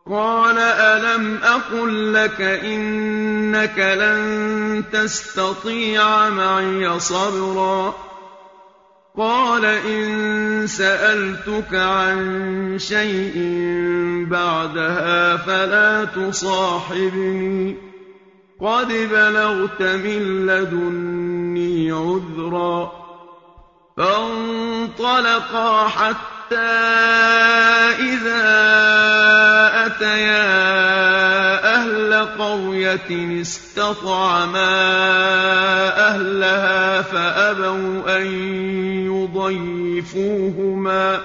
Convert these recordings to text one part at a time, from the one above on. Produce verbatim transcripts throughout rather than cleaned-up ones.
قَالَ أَلَمْ أَقُل لَّكَ إِنَّكَ لَن تَسْتَطِيعَ مَعِيَ صَبْرًا قَالَ إِن سَأَلْتُكَ عَن شَيْءٍ بَعْدَهَا فَلَا تُصَاحِبْنِي قَدْ بَلَغْتَ مِن لَّدُنِّي عُذْرًا فَانطَلَقَا حَتَّىٰ إِذَا أَتَيَا أَهْلَ قَرْيَةٍ اسْتَطْعَمَا أَهْلَهَا فَأَبَوْا أَن يُضَيِّفُوهُمَا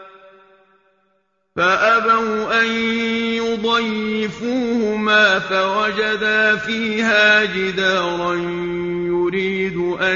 فَأَبَوْا أَن يُضَيِّفُوهُمَا فَوَجَدَا فِيهَا جِدَارًا يُرِيدُ أَن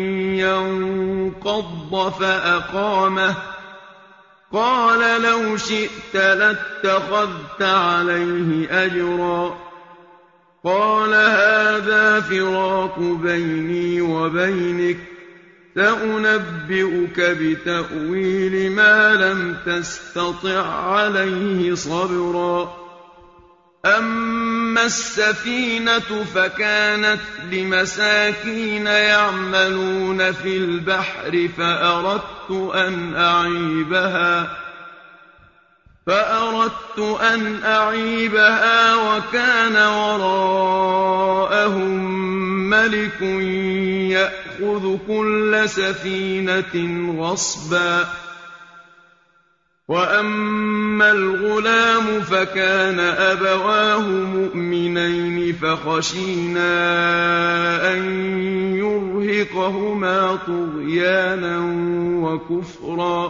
يَنقَضَّ فَأَقَامَهُ قَالَ لَوْ شِئْتَ لَاتَّخَذْتَ عَلَيْهِ أَجْرًا قَالَ هَٰذَا فِرَاقُ بَيْنِي وَبَيْنِكَ سَأُنَبِّئُكَ بِتَأْوِيلِ مَا لَمْ تَسْتَطِع عَّلَيْهِ صَبْرًا أَمَّا السَّفِينَةُ فَكَانَتْ لِمَسَاكِينَ يَعْمَلُونَ فِي الْبَحْرِ فَأَرَدتُّ أَنْ أَعِيبَهَا فَأَرَدتُّ أَنْ أَعِيبَهَا وَكَانَ وَرَاءَهُم مَّلِكٌ يَأْخُذُ كُلَّ سَفِينَةٍ غَصْبًا وَأَمَّا الْغُلَامُ فَكَانَ أَبَوَاهُ مُؤْمِنَيْنِ فَخَشِينَا أَن يُرْهِقَهُمَا طُغْيَانًا وَكُفْرًا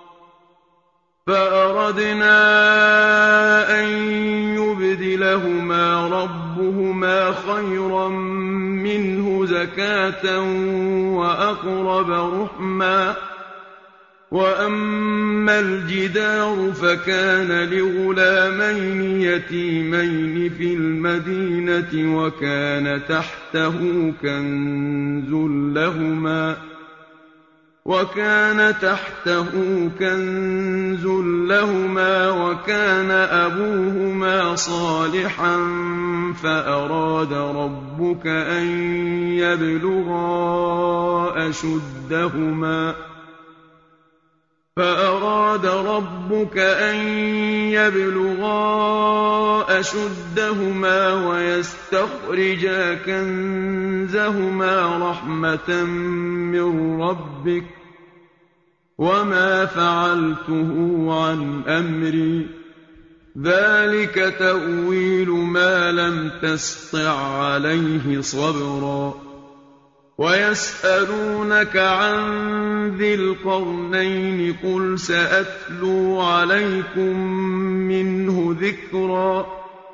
فَأَرَدْنَا أَن يُبْدِلَهُمَا رَبُّهُمَا خَيْرًا مِّنْهُ زَكَاةً وَأَقْرَبَ رُحْمًا وَأَمَّا الْجِدَارُ فَكَانَ لِغُلَامَيْنِ يَتِيمَيْنِ فِي الْمَدِينَةِ وَكَانَ تَحْتَهُ كَنزٌ لَّهُمَا وَكَانَ تَحْتَهُ كَنزٌ لَّهُمَا وَكَانَ أَبُوهُمَا صَالِحًا فَأَرَادَ رَبُّكَ أَن يَبْلُغَا أَشُدَّهُمَا فَأَرَادَ رَبُّكَ أَن يَبْلُغَا أَشُدَّهُمَا وَيَسْتَخْرِجَا كَنزَهُمَا رَحْمَةً مِّن رَّبِّكَ ۚ وَمَا فَعَلْتُهُ عَنْ أَمْرِي ۚ ذَٰلِكَ تَأْوِيلُ مَا لَمْ تَسْطِع عَّلَيْهِ صَبْرًا وَيَسْأَلُونَكَ عَن ذِي الْقَرْنَيْنِ قُلْ سَأَتْلُو عَلَيْكُم مِّنْهُ ذِكْرًا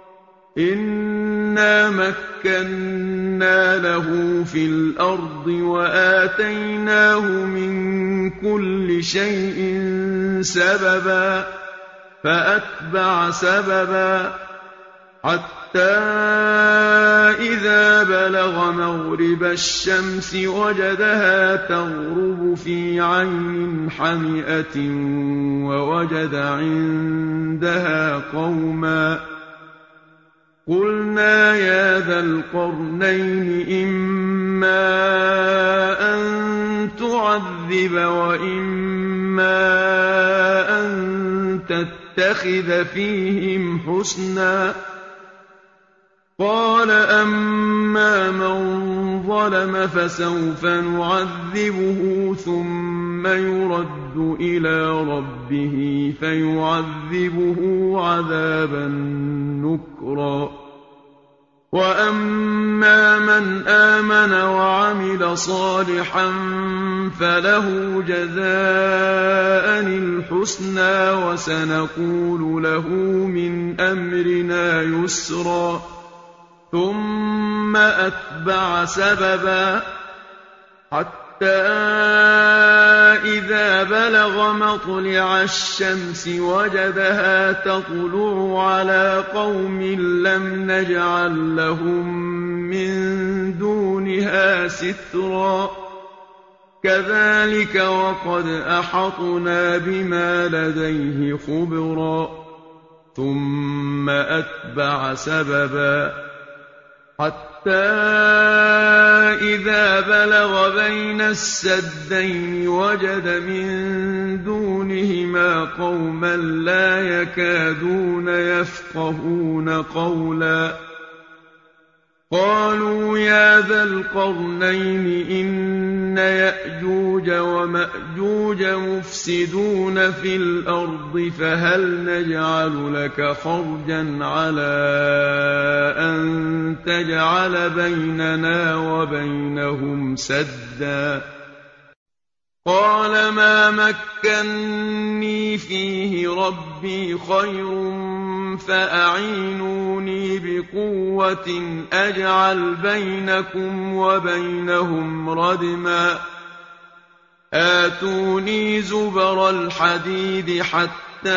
إِنَّا مَكَّنَّا لَهُ فِي الْأَرْضِ وَآتَيْنَاهُ مِن كُلِّ شَيْءٍ سَبَبًا فَأَتْبَعَ سَبَبًا حَتَّىٰ إِذَا بَلَغَ مَغْرِبَ الشَّمْسِ وَجَدَهَا تَغْرُبُ فِي عَيْنٍ حَمِئَةٍ وَوَجَدَ عِندَهَا قَوْمًا قُلْنَا يَا ذَا الْقَرْنَيْنِ إِمَّا أَن تُعَذِّبَ وَإِمَّا أَن تَتَّخِذَ فِيهِمْ حُسْنًا قَالَ أَمَّا مَن ظَلَمَ فَسَوْفَ نُعَذِّبُهُ ثُمَّ يُرَدُّ إِلَىٰ رَبِّهِ فَيُعَذِّبُهُ عَذَابًا نُّكْرًا وَأَمَّا مَنْ آمَنَ وَعَمِلَ صَالِحًا فَلَهُ جَزَاءً الْحُسْنَىٰ وَسَنَقُولُ لَهُ مِنْ أَمْرِنَا يُسْرًا ثُمَّ أَتْبَعَ سَبَبًا حَتَّىٰ إِذَا بَلَغَ مَطْلِعَ الشَّمْسِ وَجَدَهَا تَطْلُعُ عَلَىٰ قَوْمٍ لَّمْ نَجْعَل لَّهُم مِّن دُونِهَا سِتْرًا كَذَٰلِكَ وَقَدْ أَحَطْنَا بِمَا لَدَيْهِ خُبْرًا ثُمَّ ثم أتبع سببا حتى إذا بلغ بين السدين وجد من دونهما قوما لا يكادون يفقهون قولا قالوا يا ذا القرنين إن يأجوج ومأجوج مفسدون في الأرض فهل نجعل لك خرجا على أن تجعل بيننا وبينهم سدا قال ما مكني فيه ربي خير فأعينوني بقوة أجعل بينكم وبينهم ردما آتوني زبر الحديد حتى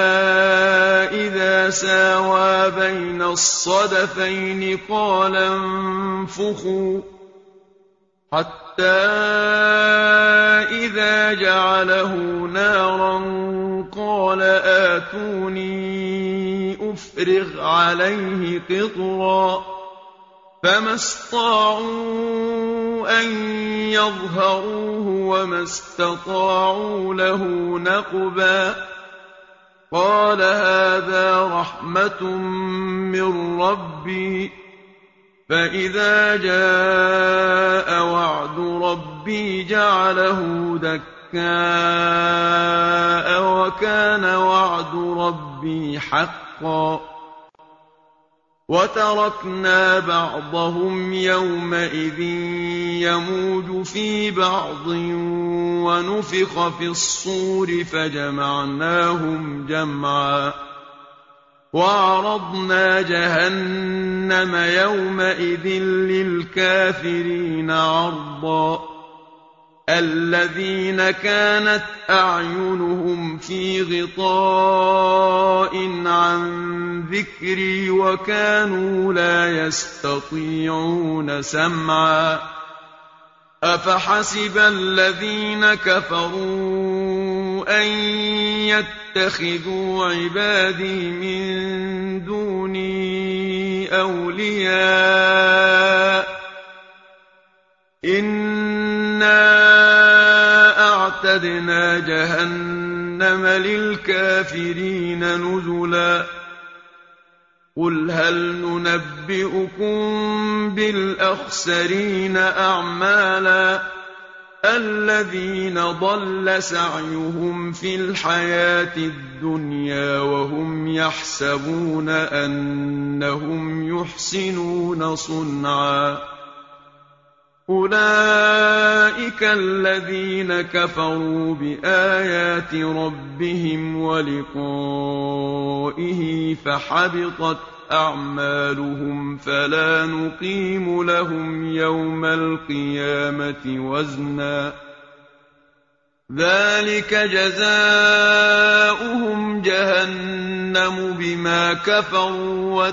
إذا ساوى بين الصدفين قال انفخوا حتى إذا جعله نارا قال آتوني أفرغ عليه قطرا فما استطاعوا أن يظهروه وما استطاعوا له نقبا قال هذا رحمة من ربي فإذا جاء وعد ربي جعله دكاء وكان وعد ربي حقا وتركنا بعضهم يومئذ يموج في بعض ونفخ في الصور فجمعناهم جمعا وعرضنا جهنم يومئذ للكافرين عرضا الذين كانت أعينهم في غطاء عن ذكري وكانوا لا يستطيعون سمعا أفحسب الذين كفروا أن يتخذوا عبادي من دوني أولياء إنا أعتدنا جهنم للكافرين نزلا قل هل ننبئكم بالأخسرين أعمالا الذين ضل سعيهم في الحياة الدنيا وهم يحسبون أنهم يحسنون صنعا أولئك الذين كفروا بآيات ربهم ولقائه فحبطت أعمالهم فلا نقيم لهم يوم القيامة وزنا ذلك جزاؤهم جهنم بما كفروا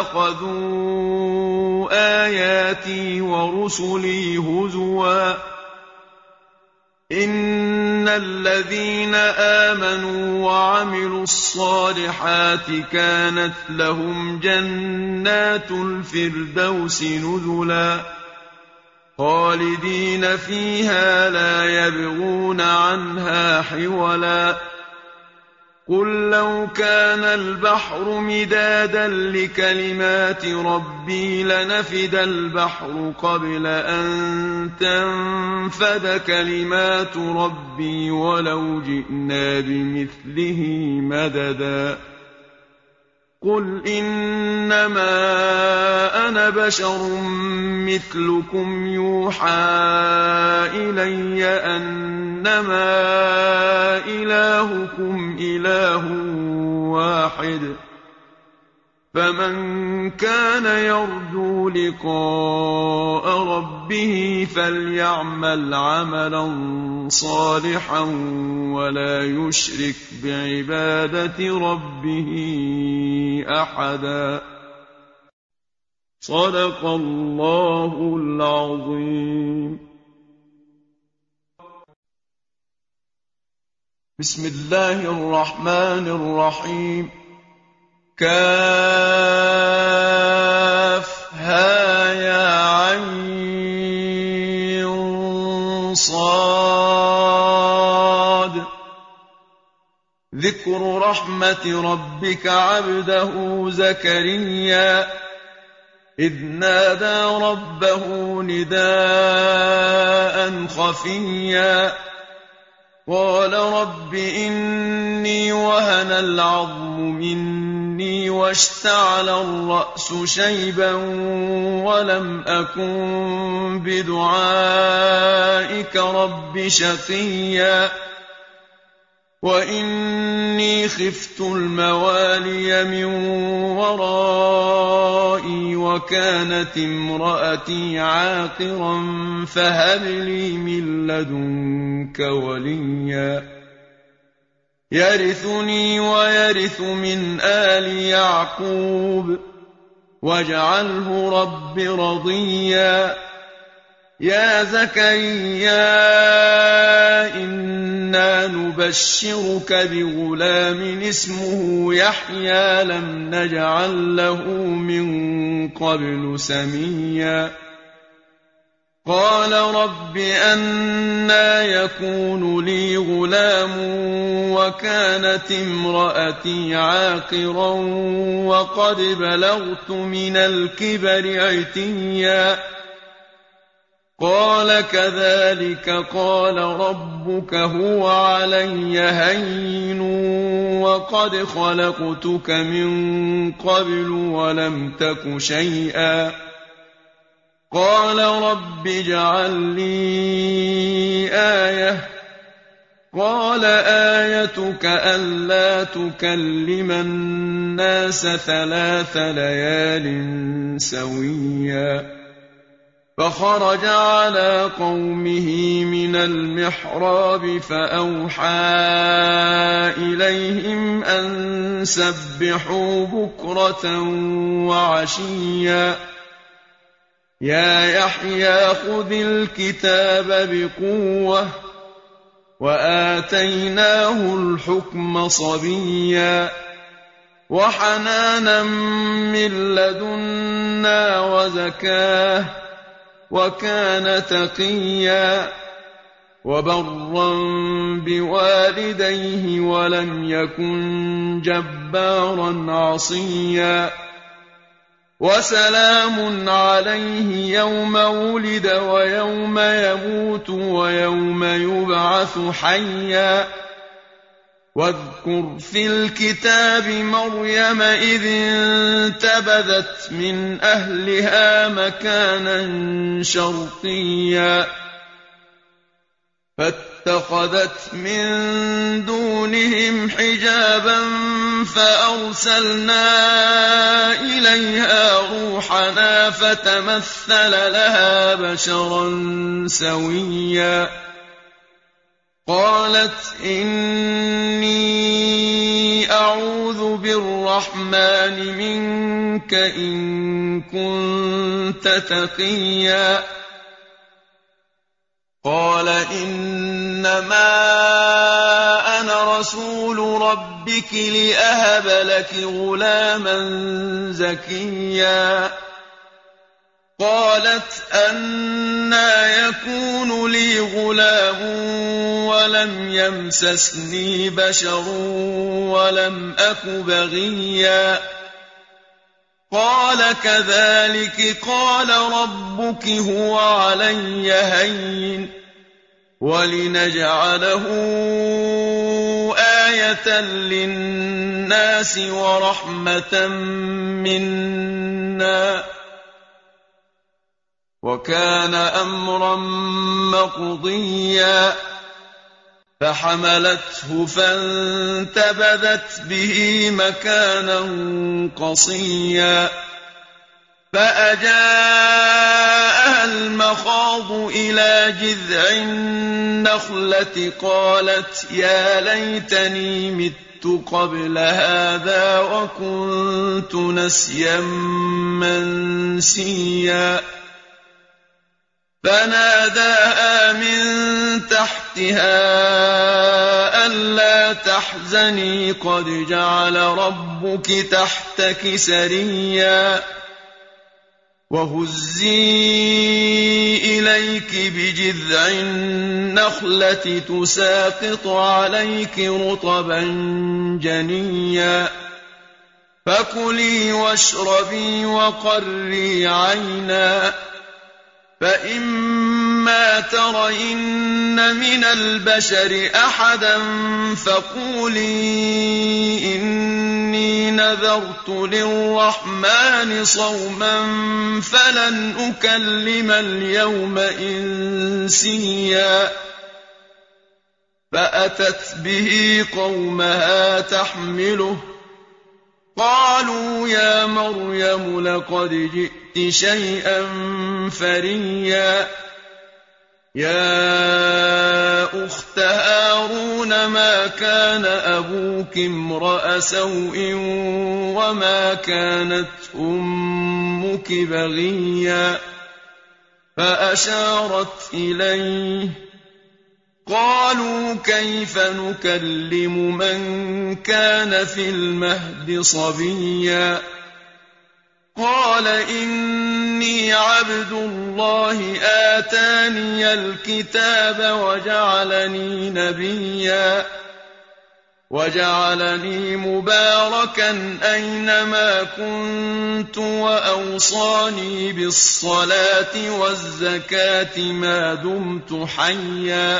واتخذوا آياتي ورسلي هزوا إن الذين آمنوا وعملوا الصالحات كانت لهم جنات الفردوس نزلا خالدين فيها لا يبغون عنها حولا قل لو كان البحر مدادا لكلمات ربي لنفد البحر قبل أن تنفد كلمات ربي ولو جئنا بمثله مددا قل إنما أنا بشر مثلكم يوحى إلي أنما إلهكم إله واحد فمن كان يرجو لقاء ربه فليعمل عملا صالحا ولا يشرك بعبادة ربه أحدا صدق الله العظيم. بسم الله الرحمن الرحيم. كافها ذكر رحمة ربك عبده زكريا إذ نادى ربه نداء خفيا قال رب إني وهن العظم مني واشتعل الرأس شيبا ولم أكن بدعائك رب شقيا وإني خفت الموالي من ورائي وكانت امرأتي عاقرا فهب لي من لدنك وليا يرثني ويرث من آل يعقوب واجعله رب رضيا يا زكريا إنا نبشرك بغلام اسمه يحيى لم نجعل له من قبل سميا قال رب أنى يكون لي غلام وكانت امرأتي عاقرا وقد بلغت من الكبر عتيا قال كذلك قال ربك هو علي هين وقد خلقتك من قبل ولم تك شيئا قال رب اجعل لي آية قال آيتك ألا تكلم الناس ثلاث ليال سويا فخرج على قومه من المحراب فأوحى إليهم أن سبحوا بكرة وعشيا يا يحيى خذ الكتاب بقوة وآتيناه الحكم صبيا وحنانا من لدنا وزكاه وكان تقيا وبرا بوالديه ولم يكن جبارا عصيا وسلام عليه يوم ولد ويوم يموت ويوم يبعث حيا واذكر في الكتاب مريم إذ انتبذت من أهلها مكانا شرقيا فاتخذت من دونهم حجابا فأرسلنا إليها روحنا فتمثل لها بشرا سويا قالت إني أعوذ بالرحمن منك إن كنت تقيا قال إنما أنا رسول ربك لأهب لك غلاما زكيا قالت أنى يكون لي غلام ولم يمسسني بشر ولم أك بغيا قال كذلك قال ربك هو علي هين ولنجعله آية للناس ورحمة منا وكان أمرا مقضيا فحملته فانتبذت به مكانا قصيا فأجاءها المخاض إلى جذع النخلة قالت يا ليتني مت قبل هذا وكنت نسيا منسيا فناداها من تحتها ألا تحزني قد جعل ربك تحتك سريا وهزي إليك بجذع النخلة تساقط عليك رطبا جنيا فكلي واشربي وقري عينا فإما ترين من البشر أحدا فقولي إني نذرت للرحمن صوما فلن أكلم اليوم إنسيا فأتت به قومها تحمله قالوا يا مريم لقد جئت شيئا فريا يا أخت هارون ما كان أبوك امرأ سوء وما كانت أمك بغيا فأشارت إليه قالوا كيف نكلم من كان في المهد صبيا قال إني عبد الله آتاني الكتاب وجعلني نبيا وجعلني مباركا أينما كنت وأوصاني بالصلاة والزكاة ما دمت حيا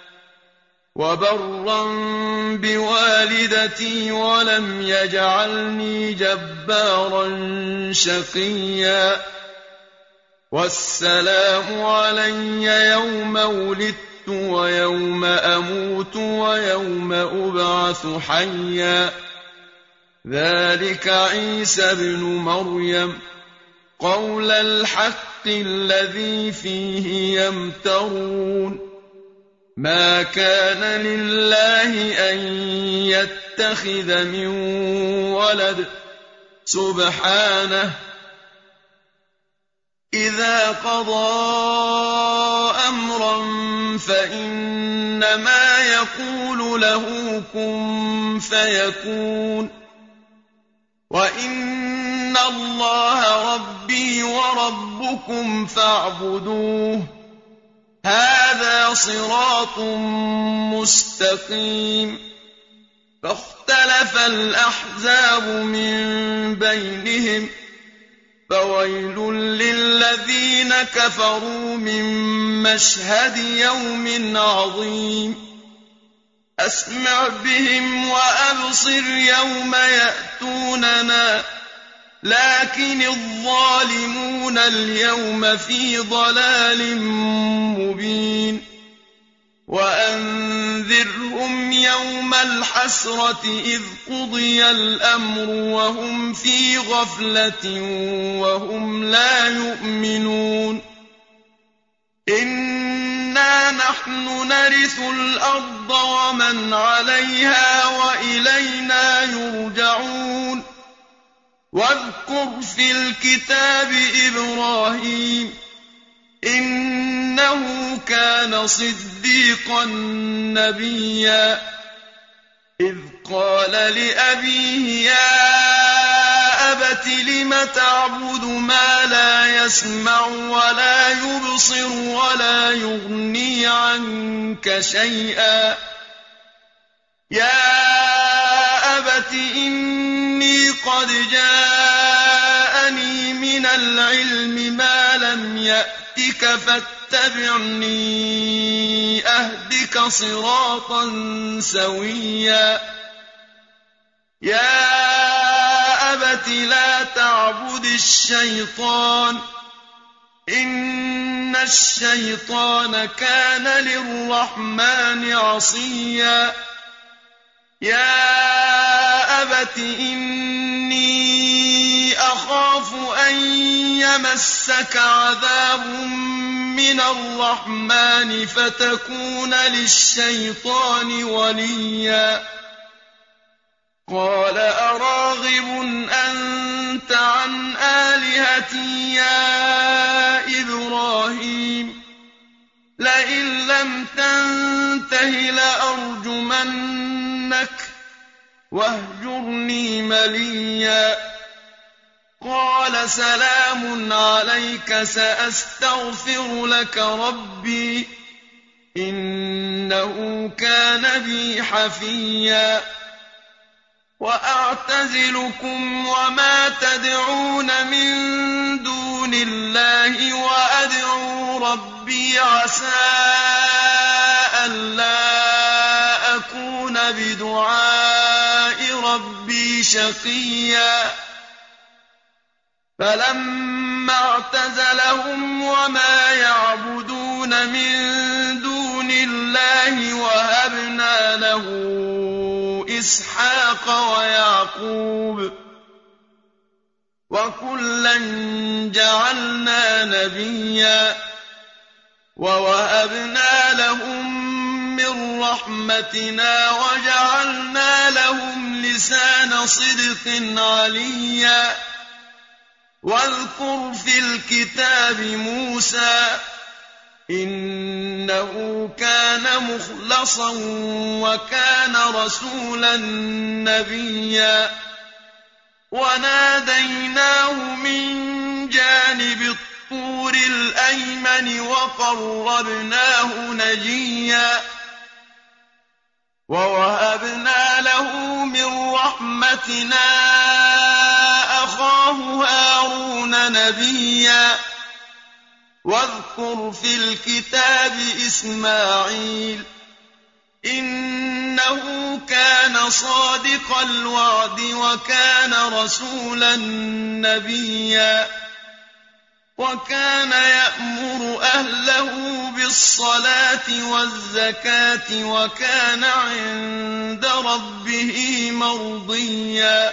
وبرا بوالدتي ولم يجعلني جبارا شقيا والسلام علي يوم ولدت ويوم أموت ويوم أبعث حيا ذلك عيسى بن مريم قول الحق الذي فيه يمترون ما كان لله أن يتخذ من ولد سبحانه إذا قضى أمرا فإنما يقول له كن فيكون وإن الله ربي وربكم فاعبدوه هذا صراط مستقيم فاختلف الأحزاب من بينهم فويل للذين كفروا من مشهد يوم عظيم أسمع بهم وأبصر يوم يأتوننا لكن الظالمون اليوم في ضلال مبين وأنذرهم يوم الحسرة إذ قضي الأمر وهم في غفلة وهم لا يؤمنون إنا نحن نرث الأرض ومن عليها وإلينا يرجعون واذكر في الكتاب إبراهيم إنه كان صديقا نبيا إذ قال لأبيه يا أبت لم تعبد ما لا يسمع ولا يبصر ولا يغني عنك شيئا يا أبت إني قد جاءني من العلم ما لم يأتك فاتبعني أهدك صراطا سويا يا أبت لا تعبد الشيطان إن الشيطان كان للرحمن عصيا يا أبت إني أخاف أن يمسك عذاب من الرحمن فتكون للشيطان وليا قال أراغب أنت عن آلهتي يا إبراهيم لئن لم تنته لأرجمنك واهجرني مليا قَالَ سَلَامٌ عَلَيْكَ سَأَسْتَغْفِرُ لَكَ رَبِّي إِنَّهُ كَانَ بِي حَفِيًّا وَأَعْتَزِلُكُمْ وَمَا تَدْعُونَ مِن دُونِ اللَّهِ وَأَدْعُو رَبِّي عَسَىٰ أَلَّا أَكُونَ بِدُعَاءِ رَبِّي شَقِيًّا فَلَمَّا اعْتَزَلَهُمْ وَمَا يَعْبُدُونَ مِن دُونِ اللَّهِ وَهَبْنَا لَهُ إِسْحَاقَ وَيَعْقُوبَ وَكُلًّا جَعَلْنَا نَبِيًّا وَوَهَبْنَا لَهُم مِّن رَّحْمَتِنَا وَجَعَلْنَا لَهُمْ لِسَانَ صِدْقٍ عَلِيًّا وَاذْكُرْ فِي الْكِتَابِ مُوسَىٰ إِنَّهُ كَانَ مُخْلَصًا وَكَانَ رَسُولًا نَّبِيًّا وَنَادَيْنَاهُ مِن جَانِبِ الطُّورِ الْأَيْمَنِ وَقَرَّبْنَاهُ نَجِيًّا وَوَهَبْنَا لَهُ مِن رَّحْمَتِنَا أَخَاهُ هَارُونَ نَبِيًّا واذكر في الكتاب إسماعيل إنه كان صادق الوعد وكان رسولا نبيا وكان يأمر أهله بالصلاة والزكاة وكان عند ربه مرضيا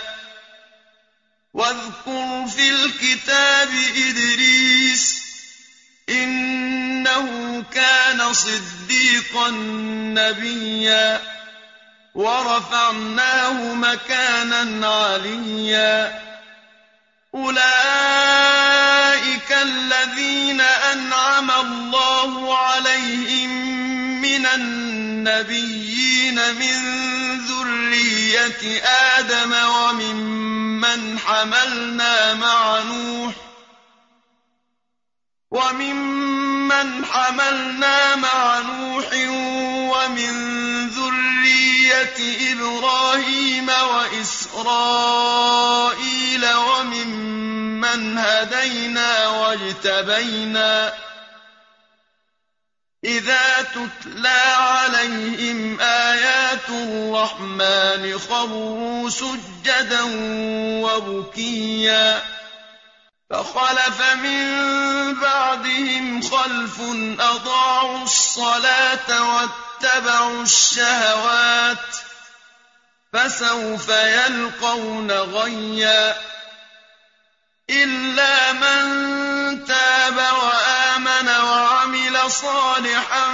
واذكر في الكتاب إدريس إنه كان صديقا نبيا ورفعناه مكانا عليا أولئك الذين أنعم الله عليهم من النبيين من ذرية آدم وممن حملنا مع نوح وممن حملنا مع نوح ومن ذرية إبراهيم وإسرائيل وممن هدينا واجتبينا إذا تتلى عليهم آيات الرحمن خروا سجدا وبكيا فخلف من بعدهم خلف أضاعوا الصلاة واتبعوا الشهوات فسوف يلقون غيا إلا من تاب وآمن وعمل صالحا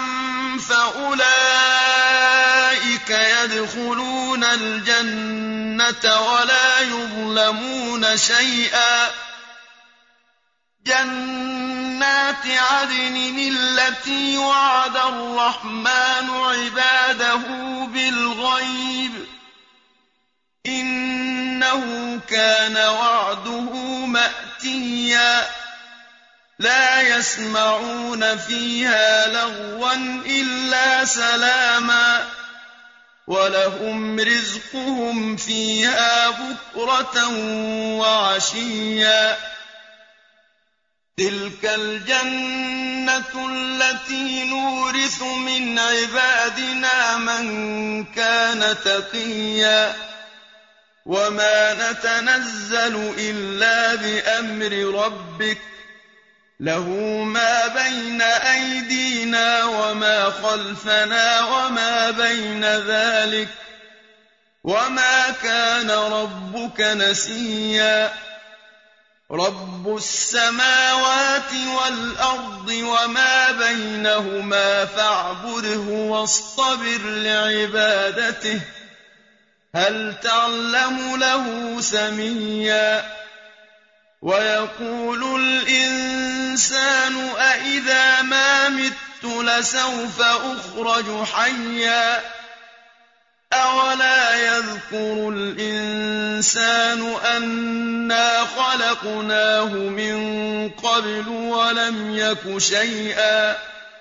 فأولئك يدخلون الجنة ولا يظلمون شيئا جنات عدن التي وعد الرحمن عباده بالغيب إنه كان وعده مأتيا لا يسمعون فيها لغوا إلا سلاما ولهم رزقهم فيها بكرة وعشيا تلك الجنة التي نورث من عبادنا من كان تقيا وما نتنزل إلا بأمر ربك له ما بين أيدينا وما خلفنا وما بين ذلك وما كان ربك نسيا رب السماوات والأرض وما بينهما فاعبده واصطبر لعبادته هل تعلم له سميا ويقول الإنسان أإذا ما مت لسوف أخرج حيا أَوَلَا يَذْكُرُ الْإِنسَانُ أَنَّا خَلَقْنَاهُ مِن قَبْلُ وَلَمْ يَكُ شَيْئًا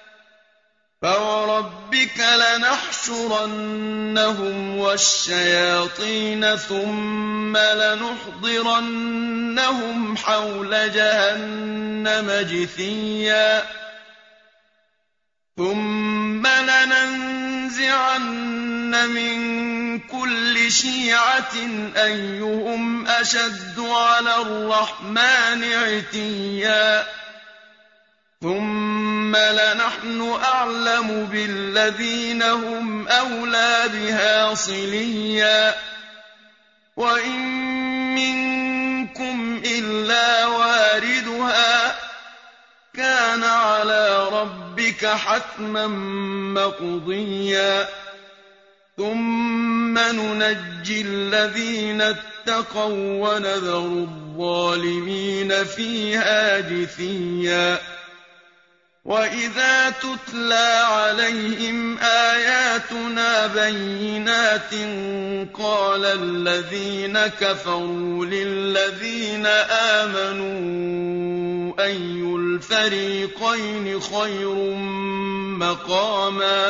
فَوَرَبِّكَ لَنَحْشُرَنَّهُمْ وَالشَّيَاطِينَ ثُمَّ لَنُحْضِرَنَّهُمْ حَوْلَ جَهَنَّمَ جِثِيًّا ثُمَّ لَنَنزِعَنَّ مِن كُلِّ شِيعَةٍ أَيُّهُمْ أَشَدُّ عَلَى الرَّحْمَٰنِ عِتِيًّا ثُمَّ لَنَحْنُ أَعْلَمُ بِالَّذِينَ هُمْ أَوْلَىٰ بِهَا صِلِيًّا وَإِن مِّنكُمْ إِلَّا وَارِدُهَا ۚ كَانَ عَلَىٰ رَبِّكَ حَتْمًا مَّقْضِيًّا ثُمَّ نُنَجِّي الَّذِينَ اتَّقَوا وَّنَذَرُ الظَّالِمِينَ فِيهَا جِثِيًّا وَإِذَا تُتْلَىٰ عَلَيْهِمْ آيَاتُنَا بَيِّنَاتٍ قَالَ الَّذِينَ كَفَرُوا لِلَّذِينَ آمَنُوا أَيُّ الْفَرِيقَيْنِ خَيْرٌ مَّقَامًا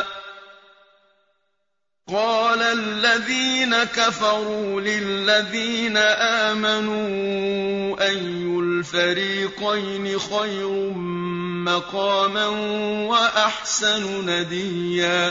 قَالَ الَّذِينَ كَفَرُوا لِلَّذِينَ آمَنُوا أَيُّ الْفَرِيقَيْنِ خَيْرٌ مَّقَامًا وَأَحْسَنُ نَدِيًّا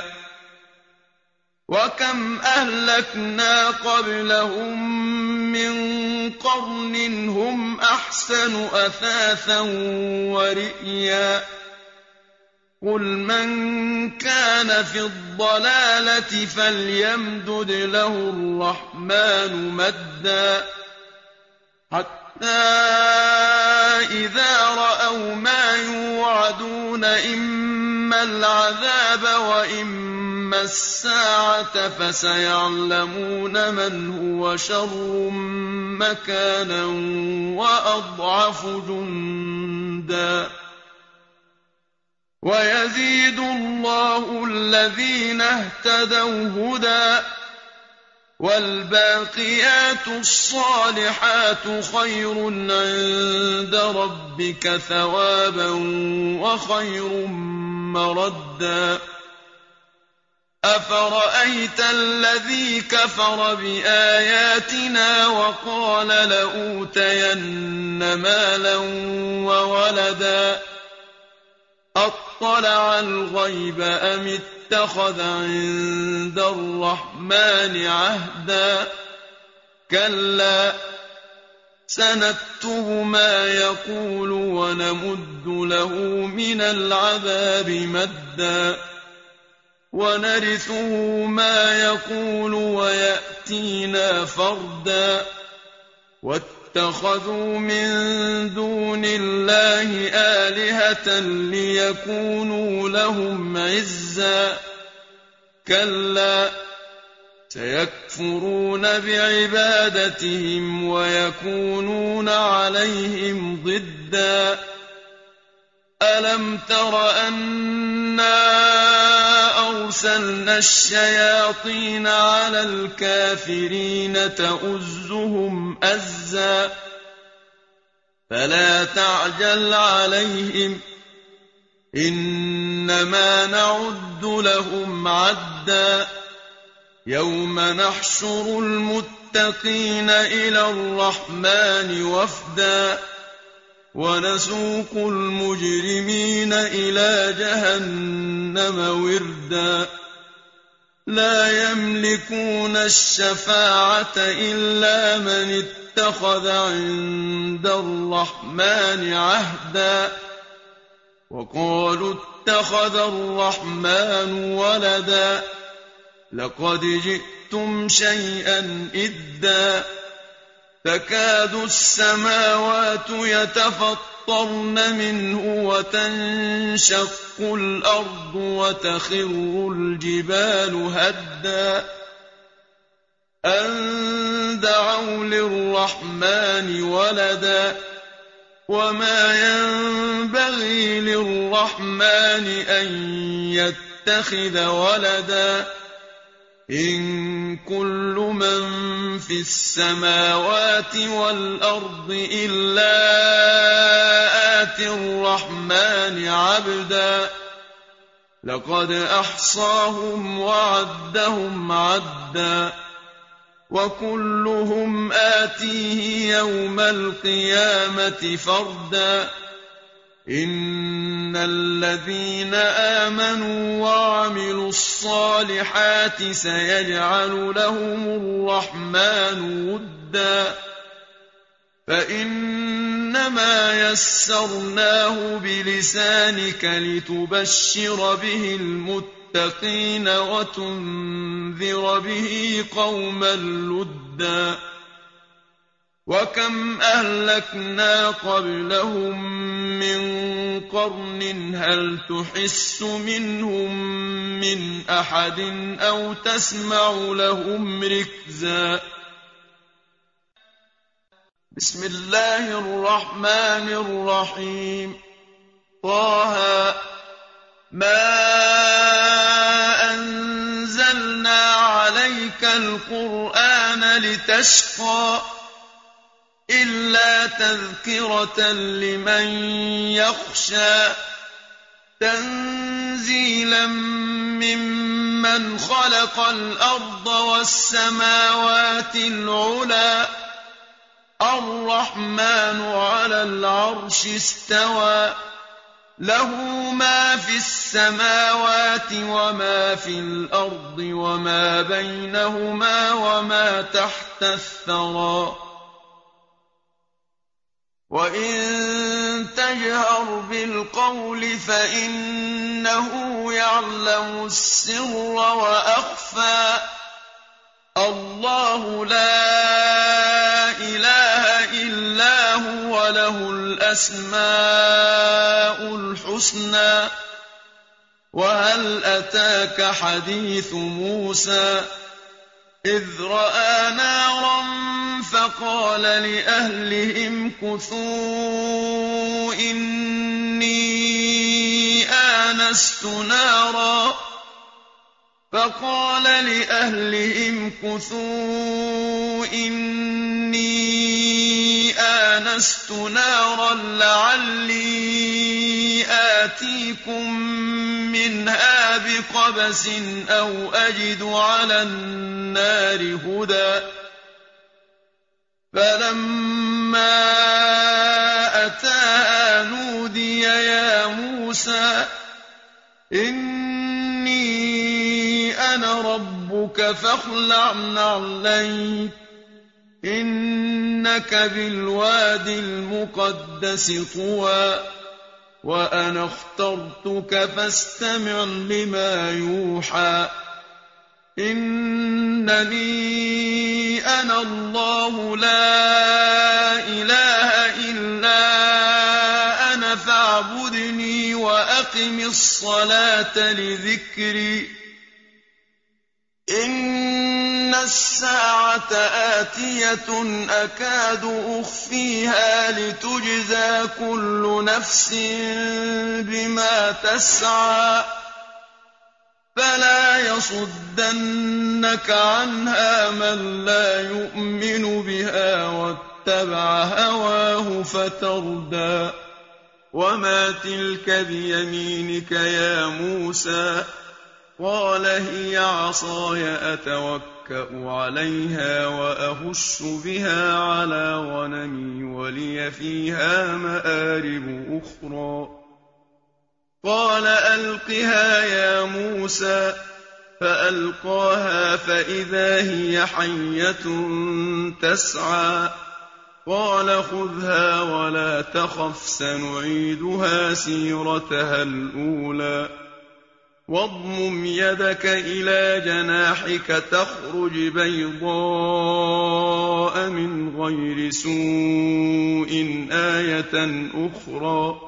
وَكَمْ أَهْلَكْنَا قَبْلَهُم مِّن قَرْنٍ هُمْ أَحْسَنُ أَثَاثًا وَرِئْيًا قُلْ مَن كَانَ فِي الضَّلَالَةِ فَلْيَمْدُدْ لَهُ الرَّحْمَٰنُ مَدًّا حَتَّىٰ إِذَا رَأَوْا مَا يُوعَدُونَ إِمَّا الْعَذَابَ وَإِمَّا السَّاعَةَ فَسَيَعْلَمُونَ مَنْ هُوَ شَرٌّ مَّكَانًا وَأَضْعَفُ جُندًا وَيَزِيدُ اللَّهُ الَّذِينَ اهْتَدَوْا هُدًى ۗ وَالْبَاقِيَاتُ الصَّالِحَاتُ خَيْرٌ عِندَ رَبِّكَ ثَوَابًا وَخَيْرٌ مَّرَدًّا أَفَرَأَيْتَ الَّذِي كَفَرَ بِآيَاتِنَا وَقَالَ لَأُوتَيَنَّ مَالًا وَوَلَدًا أَطَّلَعَ الْغَيْبَ أَمِ اتَّخَذَ عِندَ الرَّحْمَٰنِ عَهْدًا كَلَّا سَنَكْتُبُ مَا يَقُولُ وَنَمُدُّ لَهُ مِنَ الْعَذَابِ مَدًّا وَنَرِثُهُ مَا يَقُولُ وَيَأْتِينَا فَرْدًا وَاتَّخَذُوا مِن دُونِ اللَّهِ آلِهَةً لِّيَكُونُوا لَهُمْ عِزًّا كَلَّا سَيَكْفُرُونَ بِعِبَادَتِهِمْ وَيَكُونُونَ عَلَيْهِمْ ضِدًّا أَلَمْ تَرَ أَنَّا أَرْسَلْنَا الشَّيَاطِينَ عَلَى الْكَافِرِينَ تَؤُزُّهُمْ أَزًّا فَلَا تَعْجَلْ عَلَيْهِمْ إِنَّمَا نَعُدُّ لَهُمْ عَدًّا يَوْمَ نَحْشُرُ الْمُتَّقِينَ إِلَى الرَّحْمَٰنِ وَفْدًا وَنَسُوقُ الْمُجْرِمِينَ إِلَىٰ جَهَنَّمَ وِرْدًا لَّا يَمْلِكُونَ الشَّفَاعَةَ إِلَّا مَنِ اتَّخَذَ عِندَ الرَّحْمَٰنِ عَهْدًا وَقَالُوا اتَّخَذَ الرَّحْمَٰنُ وَلَدًا لَّقَدْ جِئْتُمْ شَيْئًا إِدًّا تَكَادُ السَّمَاوَاتُ يَتَفَطَّرْنَ مِنْهُ وَتَنشَقُّ الْأَرْضُ وَتَخِرُّ الْجِبَالُ هَدًّا أَن دَعَوْا لِلرَّحْمَٰنِ وَلَدًا وَمَا يَنبَغِي لِلرَّحْمَٰنِ أَن يَتَّخِذَ وَلَدًا إن كل من في السماوات والأرض إلا آتي الرحمن عبدا لقد أحصاهم وعدهم عدا وكلهم آتيه يوم القيامة فردا إن الذين آمنوا وعملوا الصالحات سيجعل لهم الرحمن ودا فإنما يسرناه بلسانك لتبشر به المتقين وتنذر به قوما لدا وكم أهلكنا قبلهم من قرن هل تحس منهم من أحد أو تسمع لهم ركزا بسم الله الرحمن الرحيم طه ما أنزلنا عليك القرآن لتشقى إلا تذكرة لمن يخشى تنزيلا ممن خلق الأرض والسماوات العلى الرحمن على العرش استوى له ما في السماوات وما في الأرض وما بينهما وما تحت الثرى وإن تجهر بالقول فإنه يعلم السر وأخفى الله لا إله إلا هو له الأسماء الحسنى وهل أتاك حديث موسى إذ رأى نارا فقال لأهلهم كثوا إني آنست نارا فقال لأهلهم كثوا إني آنست نارا لعلي آتيكم منها بقبس أو أجد على النار هدى فلما أتاها نودي يا موسى إني أنا ربك فاخلع نعليك إنك بالواد المقدس طوى وأنا اخترتك فاستمع لما يوحى إنني أنا الله لا إله إلا أنا فاعبدني وأقم الصلاة لذكري إن الساعة آتية أكاد أخفيها لتجزى كل نفس بما تسعى فلا يصدنك عنها من لا يؤمن بها واتبع هواه فتردى وما تلك بيمينك يا موسى قال هي عصاي أتوكأ عليها وأهش بها على غنمي ولي فيها مآرب أخرى قال ألقها يا موسى فألقاها فإذا هي حية تسعى قال خذها ولا تخف سنعيدها سيرتها الأولى واضمم يدك إلى جناحك تخرج بيضاء من غير سوء آية أخرى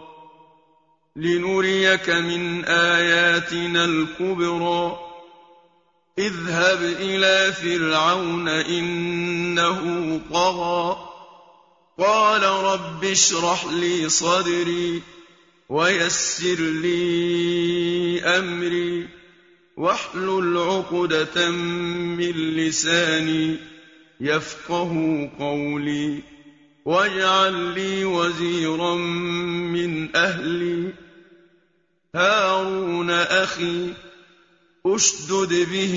لنريك من آياتنا الكبرى اذهب إلى فرعون إنه طغى قال رب اشرح لي صدري ويسر لي أمري واحلل عقدة من لساني يفقهوا قولي واجعل لي وزيرا من أهلي هارون أخي أشدد به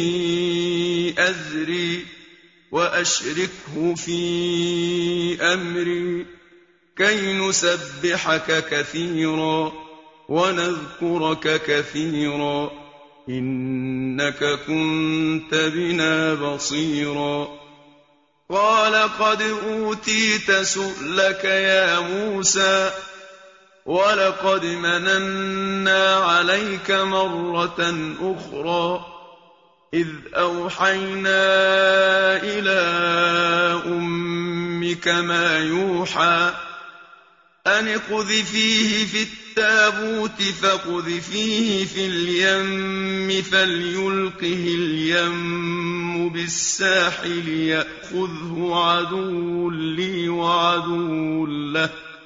أزري وأشركه في أمري كي نسبحك كثيرا ونذكرك كثيرا إنك كنت بنا بصيرا قال قد أوتيت سؤلك يا موسى ولقد مننا عليك مرة أخرى إذ أوحينا إلى أمك ما يوحى أن اقذفيه في التابوت فاقذفيه في اليم فليلقه اليم بالساحل يأخذه عدو لي وعدو له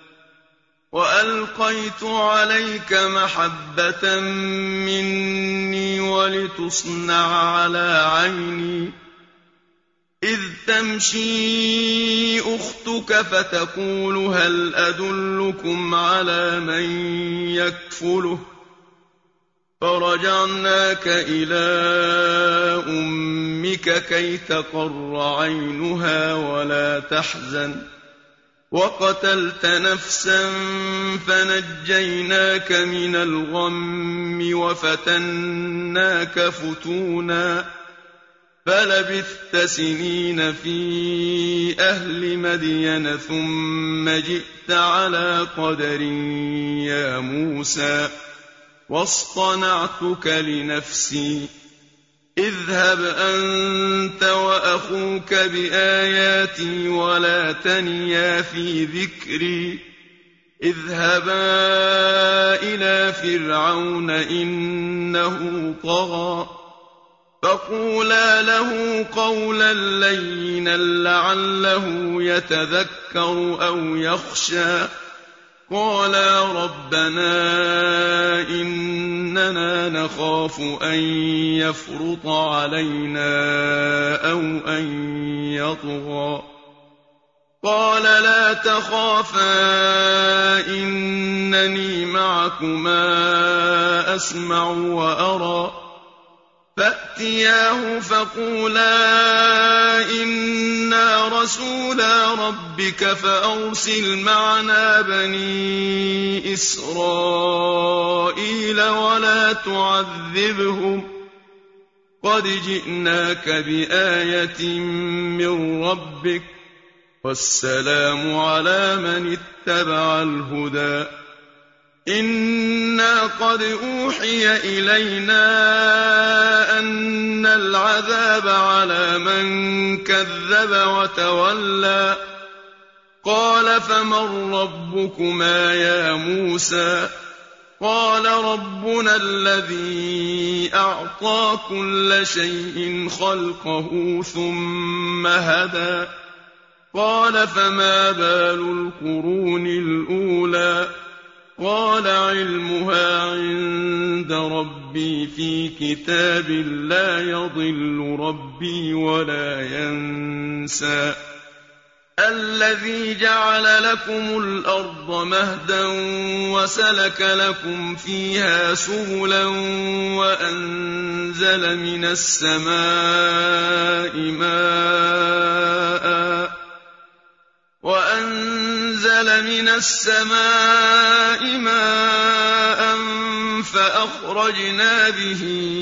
وألقيت عليك محبة مني ولتصنع على عيني إذ تمشي أختك فتقول هل أدلكم على من يكفله فرجعناك إلى أمك كي تقر عينها ولا تحزن وقتلت نفسا فنجيناك من الغم وفتناك فتونا فلبثت سنين في أهل مدين ثم جئت على قدر يا موسى واصطنعتك لنفسي اذهب أنت وأخوك بآياتي ولا تنيا في ذكري اذهبا إلى فرعون إنه طغى فقولا له قولا لينا لعله يتذكر أو يخشى قالا ربنا إننا نخاف أن يفرط علينا أو أن يطغى قال لا تخافا إنني معكما أسمع وأرى فأتياه فقولا إنا رسولا ربك فأرسل معنا بني إسرائيل ولا تعذبهم قد جئناك بآية من ربك والسلام على من اتبع الهدى إنا قد أوحي إلينا أن العذاب على من كذب وتولى قال فمن ربكما يا موسى قال ربنا الذي أعطى كل شيء خلقه ثم هدى قال فما بال القرون الأولى قال علمها عند ربي في كتاب لا يضل ربي ولا ينسى الذي جعل لكم الأرض مهدا وسلك لكم فيها سبلا وأنزل من السماء ماء وأنزل من السماء ماء فأخرجنا به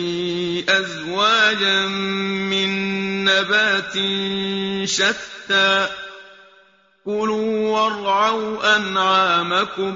أزواجا من نبات شتى كلوا وارعوا أنعامكم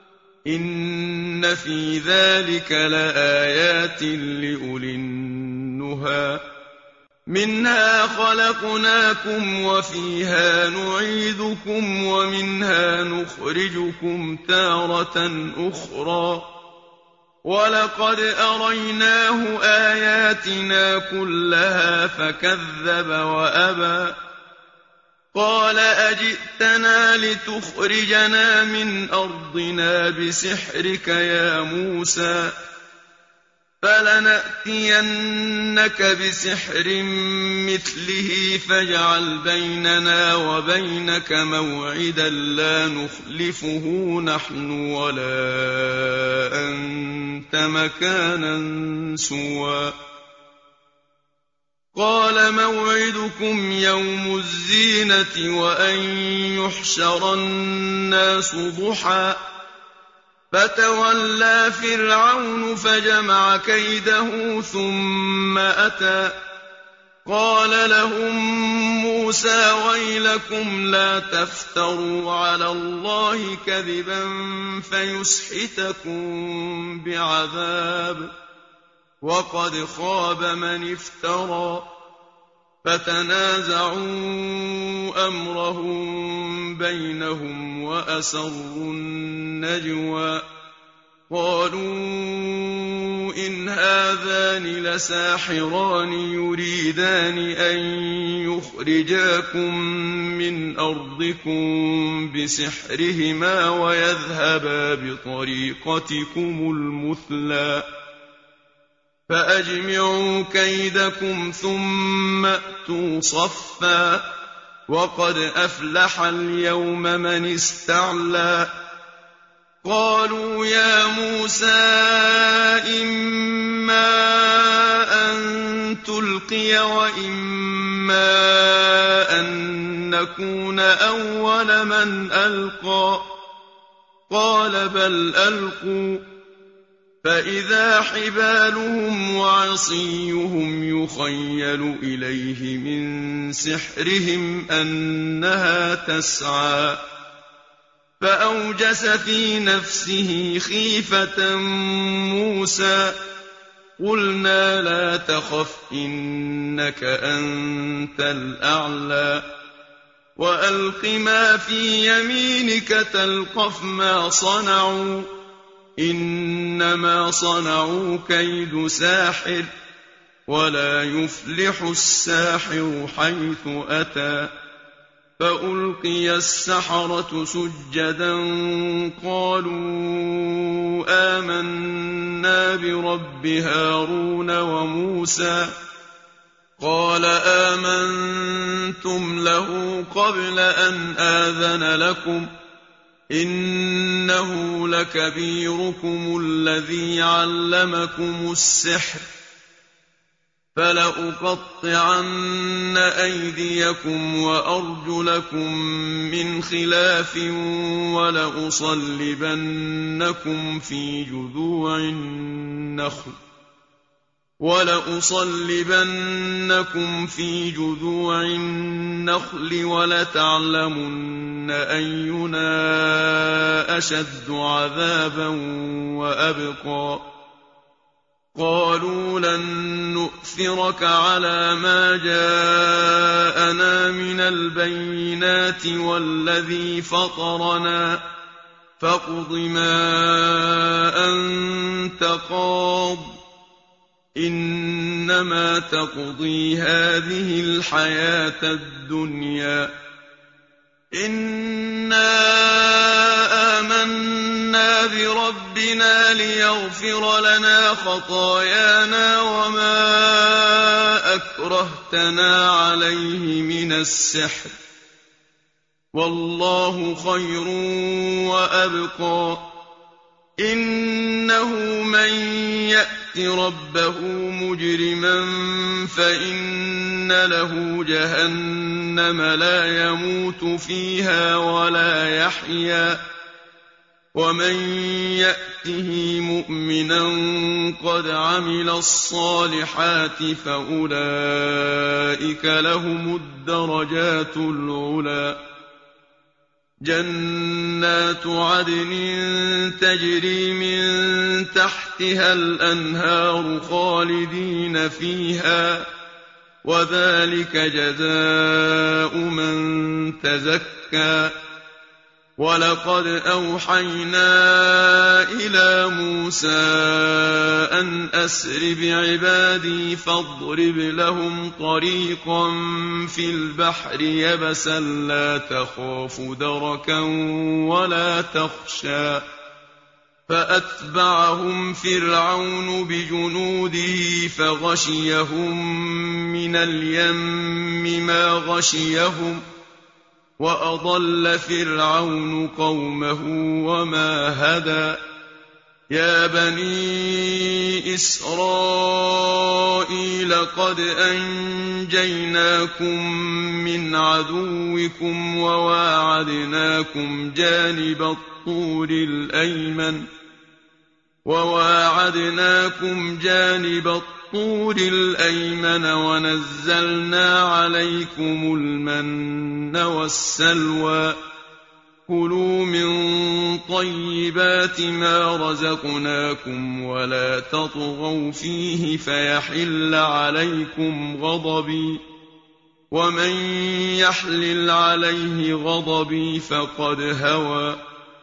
إن في ذلك لآيات لأولي النهى منها خلقناكم وفيها نعيدكم ومنها نخرجكم تارة أخرى ولقد أريناه آياتنا كلها فكذب وأبى قال أجئتنا لتخرجنا من أرضنا بسحرك يا موسى فَلَنَأْتِيَنَّكَ بِسِحْرٍ مِّثْلِهِ فَاجْعَلْ بَيْنَنَا وَبَيْنَكَ مَوْعِدًا لَّا نُخْلِفُهُ نَحْنُ وَلَا أَنتَ مَكَانًا سُوًى قَالَ مَوْعِدُكُمْ يَوْمُ الزِّينَةِ وَأَن يُحْشَرَ النَّاسُ ضُحًى فَتَوَلَّىٰ فِرْعَوْنُ فَجَمَعَ كَيْدَهُ ثُمَّ أَتَىٰ قَالَ لَهُم مُّوسَىٰ وَيْلَكُمْ لَا تَفْتَرُوا عَلَى اللَّهِ كَذِبًا فَيُسْحِتَكُم بِعَذَابٍ وَقَدْ خَابَ مَنِ افْتَرَىٰ فَتَنَازَعُوا أَمْرَهُم بَيْنَهُمْ وَأَسَرُّوا النَّجْوَىٰ قَالُوا إِنْ هَٰذَانِ لَسَاحِرَانِ يُرِيدَانِ أَن يُخْرِجَاكُم مِّنْ أَرْضِكُم بِسِحْرِهِمَا وَيَذْهَبَا بِطَرِيقَتِكُمُ الْمُثْلَىٰ فَأَجْمِعُوا كَيْدَكُمْ ثُمَّ ائْتُوا صَفًّا وَقَدْ أَفْلَحَ الْيَوْمَ مَنِ اسْتَعْلَىٰ قَالُوا يَا مُوسَىٰ إِمَّا أَن تُلْقِيَ وَإِمَّا أَن نَّكُونَ أَوَّلَ مَنْ أَلْقَىٰ قَالَ بَلْ أَلْقُوا فَإِذَا حِبَالُهُمْ وَعِصِيُّهُمْ يُخَيَّلُ إِلَيْهِ مِن سِحْرِهِمْ أَنَّهَا تَسْعَىٰ فَأَوْجَسَ فِي نَفْسِهِ خِيفَةً مُّوسَىٰ قُلْنَا لَا تَخَفْ إِنَّكَ أَنتَ الْأَعْلَىٰ وَأَلْقِ مَا فِي يَمِينِكَ تَلْقَفْ مَا صَنَعُوا إِنَّمَا صَنَعُوا كَيْدُ سَاحِرٍ وَلَا يُفْلِحُ السَّاحِرُ حَيْثُ أَتَىٰ فَأُلْقِيَ السَّحَرَةُ سُجَّدًا قَالُوا آمَنَّا بِرَبِّ هَارُونَ وَمُوسَىٰ قَالَ آمَنتُمْ لَهُ قَبْلَ أَنْ آذَنَ لَكُمْ إِنَّهُ لَكَبِيرُكُمُ الَّذِي عَلَّمَكُمُ السِّحْرَ فَلَأُقَطِّعَنَّ أَيْدِيَكُمْ وَأَرْجُلَكُم مِّنْ خِلَافٍ وَلَأُصَلِّبَنَّكُمْ فِي جُذُوعِ النَّخْلِ وَلَأُصَلِّبَنَّكُمْ فِي جُذُوعِ النَّخْلِ وَلَتَعْلَمُنَّ أَيُّنَا أَشَدُّ عَذَابًا وَأَبْقَىٰ قَالُوا لَن نُّؤْثِرَكَ عَلَىٰ مَا جَاءَنَا مِنَ الْبَيِّنَاتِ وَالَّذِي فَطَرَنَا فَاقْضِ مَا أَنتَ قَاضٍ إِنَّمَا تَقْضِي هَٰذِهِ الْحَيَاةَ الدُّنْيَا إِنَّا آمَنَّا بِرَبِّنَا لِيَغْفِرَ لَنَا خَطَايَانَا وَمَا أَكْرَهْتَنَا عَلَيْهِ مِنَ السِّحْرِ وَاللَّهُ خَيْرٌ وَأَبْقَىٰ إِنَّهُ مَن يَأْتِ رَبَّهُ مُجْرِمًا فَإِنَّ لَهُ جَهَنَّمَ لَا يَمُوتُ فِيهَا وَلَا يَحْيَىٰ وَمَن يَأْتِهِ مُؤْمِنًا قَدْ عَمِلَ الصَّالِحَاتِ فَأُولَٰئِكَ لَهُمُ الدَّرَجَاتُ الْعُلَىٰ جَنَّاتُ عَدْنٍ تَجْرِي مِن تَحْتِهَا الْأَنْهَارُ خَالِدِينَ فِيهَا وَذَٰلِكَ جَزَاءُ مَن تَزَكَّىٰ وَلَقَدْ أَوْحَيْنَا إِلَىٰ مُوسَىٰ أَنْ أَسْرِ بِعِبَادِي فَاضْرِبْ لَهُمْ طَرِيقًا فِي الْبَحْرِ يَبَسًا لَّا تَخَافُ دَرَكًا وَلَا تَخْشَىٰ فأتبعهم فرعون بجنوده فغشيهم من اليم ما غشيهم وأضل فرعون قومه وما هدى يا بني إسرائيل قد أنجيناكم من عدوكم وواعدناكم جانب الطور الأيمن وواعدناكم جانب الطور الأيمن ونزلنا عليكم المن والسلوى كلوا من طيبات ما رزقناكم ولا تطغوا فيه فيحل عليكم غضبي ومن يحلل عليه غضبي فقد هوى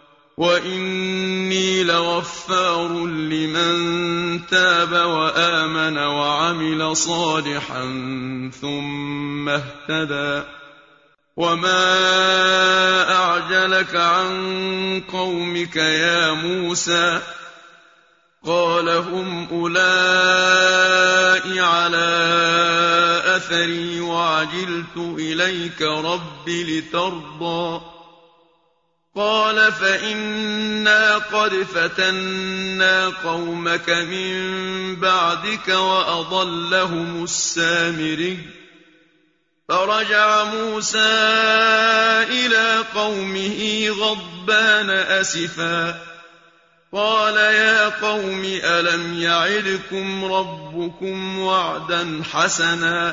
وإني لغفار لمن تاب وآمن وعمل صالحا ثم اهتدى وما أعجلك عن قومك يا موسى قال هم أولئك على أثري وعجلت إليك رب لترضى قال فإنا قد فتنا قومك من بعدك وأضلهم السامري فرجع موسى إلى قومه غضبان أسفا قال يا قوم ألم يعدكم ربكم وعدا حسنا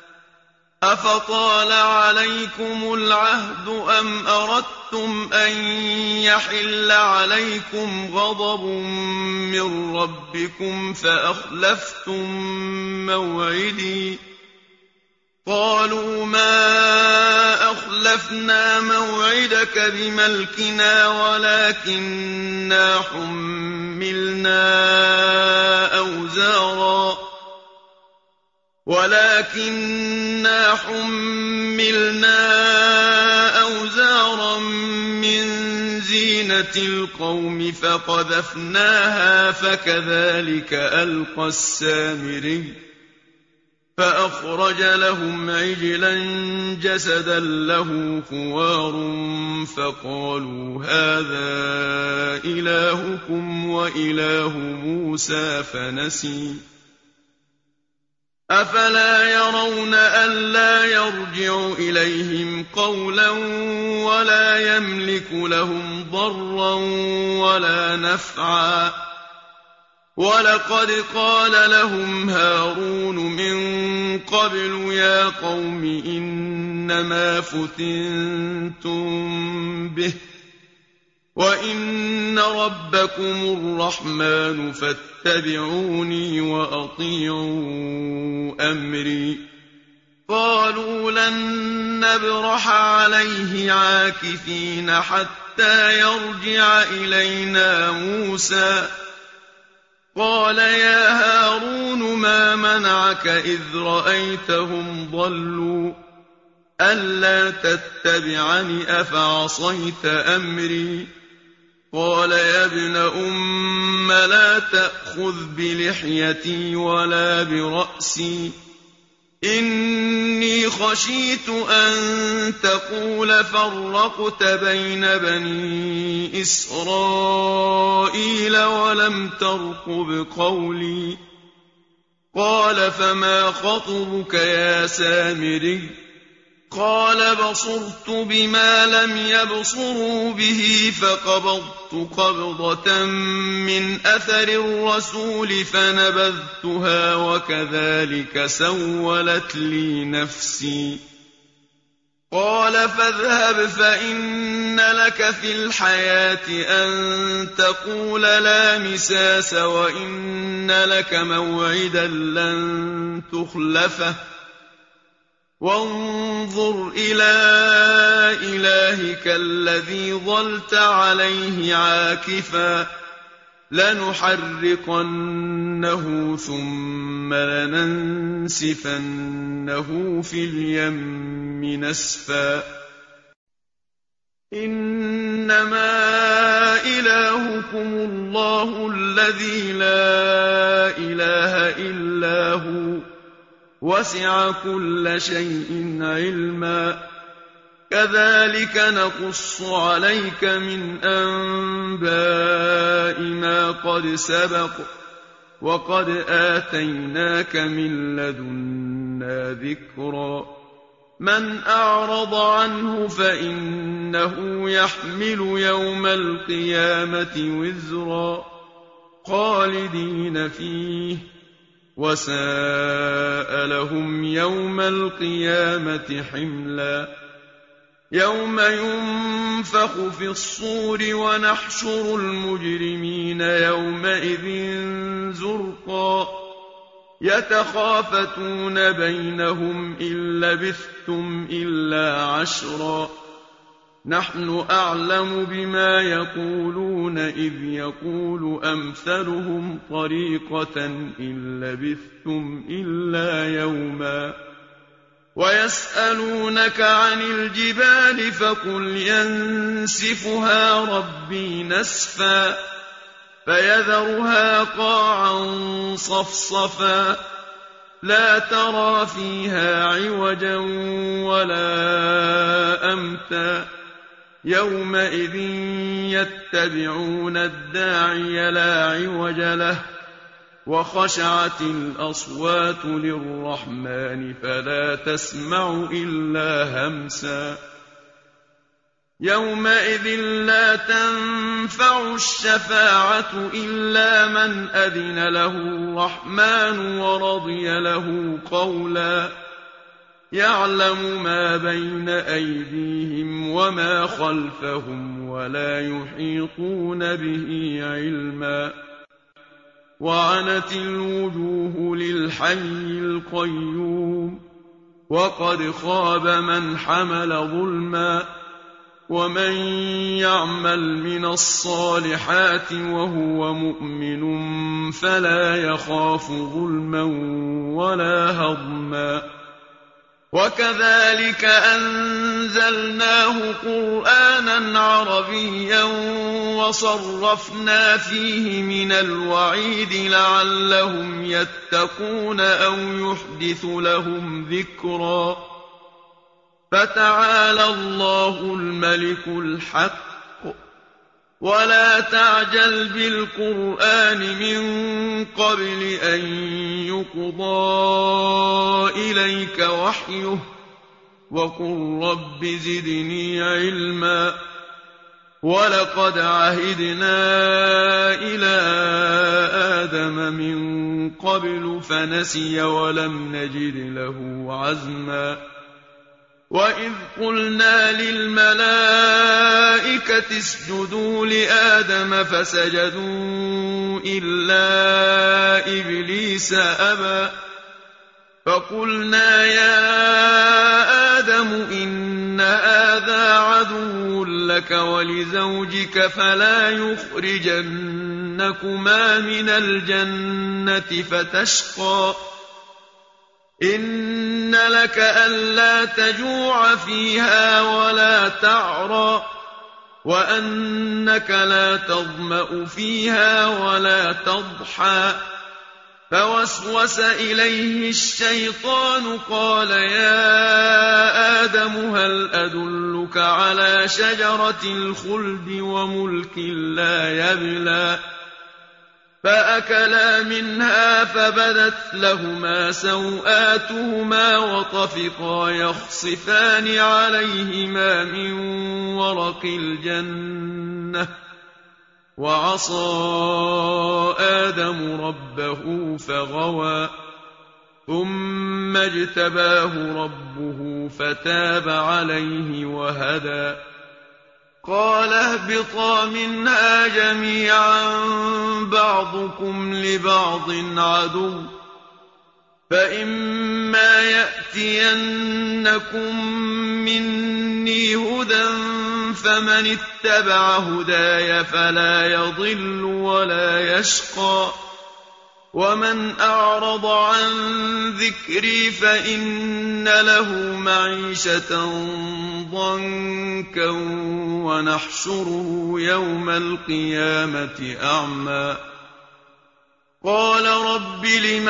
أفطال عليكم العهد أم أردتم أن يحل عليكم غضب من ربكم فأخلفتم موعدي قالوا ما أخلفنا موعدك بملكنا ولكننا حملنا أوزارا ولكننا حملنا أوزارا من زينة القوم فقذفناها فكذلك ألقى السامري فأخرج لهم عجلا جسدا له خوار فقالوا هذا إلهكم وإله موسى فنسي أفلا يرون ألا يرجع إليهم قولا ولا يملك لهم ضرا ولا نفعا ولقد قال لهم هارون من قبل يا قوم إنما فتنتم به وإن ربكم الرحمن فاتبعوني وأطيعوا أمري قالوا لن نبرح عليه عاكفين حتى يرجع إلينا موسى قال يا هارون ما منعك إذ رأيتهم ضلوا ألا تتبعني أفعصيت أمري قال يا ابن أم لا تأخذ بلحيتي ولا برأسي إني خشيت أن تقول فرقت بين بني إسرائيل ولم ترقب قولي قال فما خطبك يا سامري قال بصرت بما لم يبصروا به فقبضت قبضة من أثر الرسول فنبذتها وكذلك سولت لي نفسي قال فاذهب فإن لك في الحياة أن تقول لا مساس وإن لك موعدا لن تخلفه وانظر إلى إلهك الذي ظلت عليه عاكفا لنحرقنه ثم لننسفنه في اليم نسفا إنما إلهكم ذلكم الله الذي لا إله إلا هو وسع كل شيء علما كذلك نقص عليك من أنباء ما قد سبق وقد آتيناك من لدنا ذكرا من أعرض عنه فإنه يحمل يوم القيامة وزرا خالدين فيه وساء لهم يوم القيامة حملا يوم ينفخ في الصور ونحشر المجرمين يومئذ زرقا يتخافتون بينهم إن لبثتم إلا عشرا نحن أعلم بما يقولون إذ يقول أمثلهم طريقة إن لبثتم إلا يوما ويسألونك عن الجبال فقل ينسفها ربي نسفا فيذرها قاعا صفصفا لا ترى فيها عوجا ولا أمتا يومئذ يتبعون الداعي لا عوج له وخشعت الأصوات للرحمن فلا تسمع إلا همسا يومئذ لا تنفع الشفاعة إلا من أذن له الرحمن ورضي له قولا يعلم ما بين أيديهم وما خلفهم ولا يحيطون به علما وعنت الوجوه للحي القيوم وقد خاب من حمل ظلما ومن يعمل من الصالحات وهو مؤمن فلا يخاف ظلما ولا هضما وكذلك أنزلناه قرآنا عربيا وصرفنا فيه من الوعيد لعلهم يتقون أو يحدث لهم ذكرا فتعالى الله الملك الحق ولا تعجل بالقرآن من قبل أن يقضى إليك وحيه وقل رب زدني علما ولقد عهدنا إلى آدم من قبل فنسي ولم نجد له عزما وإذ قلنا للملائكة اسجدوا لآدم فسجدوا إلا إبليس أبى فقلنا يا آدم إن هذا عدو لك ولزوجك فلا يخرجنكما من الجنة فتشقى إن لك ألا تجوع فيها ولا تعرى وأنك لا تظمأ فيها ولا تضحى فوسوس إليه الشيطان قال يا آدم هل أدلك على شجرة الخلد وملك لا يبلى فأكلا منها فبدت لهما سوآتهما وطفقا يخصفان عليهما من ورق الجنة وعصى آدم ربه فغوى ثم اجتباه ربه فتاب عليه وهدى قال اهبطا منها جميعا بعضكم لبعض عدو فإما يأتينكم مني هدى فمن اتبع هداي فلا يضل ولا يشقى ومن أعرض عن ذكري فإن له معيشة ضنكا ونحشره يوم القيامة أعمى قال رب لم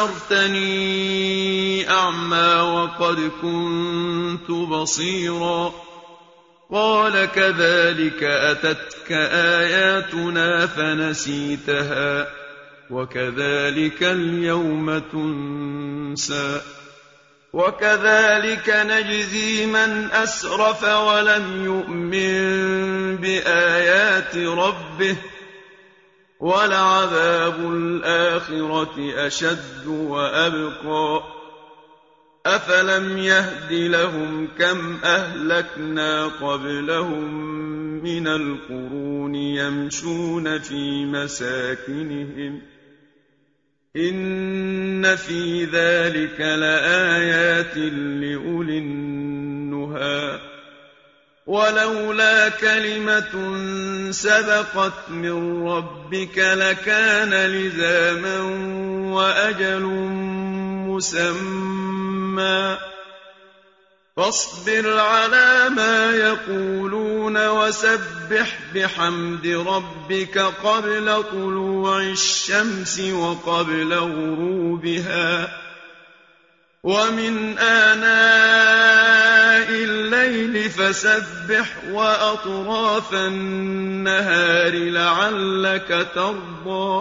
حشرتني أعمى وقد كنت بصيرا قال كذلك أتتك آياتنا فنسيتها وكذلك اليوم تنسى وكذلك نجزي من أسرف ولم يؤمن بآيات ربه ولعذاب الآخرة أشد وأبقى أفلم يهد لهم كم أهلكنا قبلهم من القرون يمشون في مساكنهم إن في ذلك لآيات لأولي النهى ولولا كلمة سبقت من ربك لكان لزاما وأجل مسمى فاصبر على ما يقولون وسبح بحمد ربك قبل طلوع الشمس وقبل غروبها ومن آناء الليل فسبح وأطراف النهار لعلك ترضى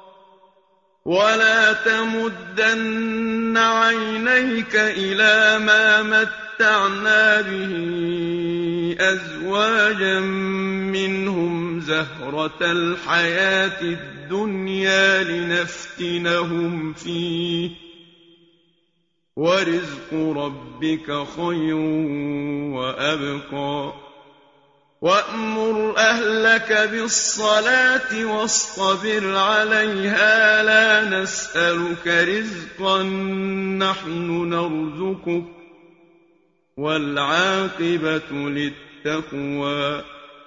ولا تمدن عينيك إلى ما متعنا به أزواجا منهم زهرة الحياة الدنيا لنفتنهم فيه ورزق ربك خير وأبقى وأمر أهلك بالصلاة واصطبر عليها لا نسألك رزقا نحن نرزقك والعاقبة للتقوى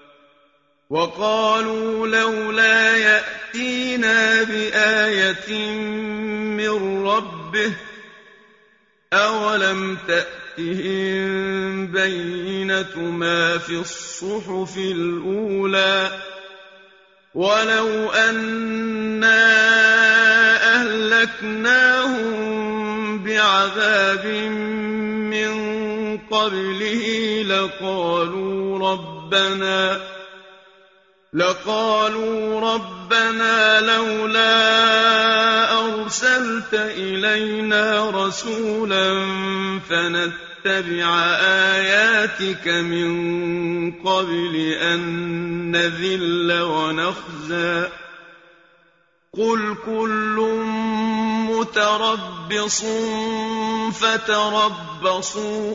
وقالوا لولا يأتينا بآية من ربه أولم تأتهم بينة ما في الصحف الأولى ولو أنا أهلكناهم بعذاب من قبله لقالوا ربنا لقالوا ربنا لولا أرسلت إلينا رسولا فنتبع آياتك من قبل أن نذل ونخزى قل كل متربص فتربصوا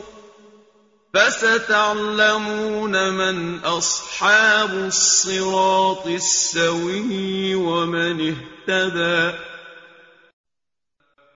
فستعلمون من أصحاب الصراط السوي ومن اهتدى